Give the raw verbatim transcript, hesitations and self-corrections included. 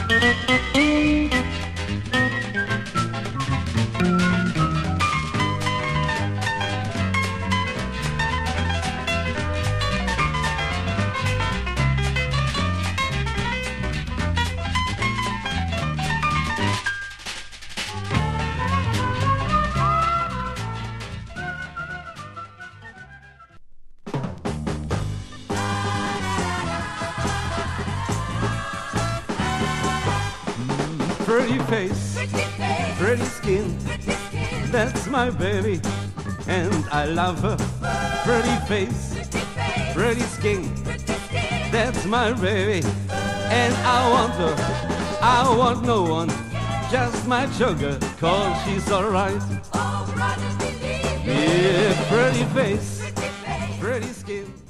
Pretty face, pretty skin, that's my baby, and I love her. Pretty face, pretty skin, that's my baby, and I want her. I want no one, just my sugar, cause she's alright. Yeah, pretty face, pretty skin.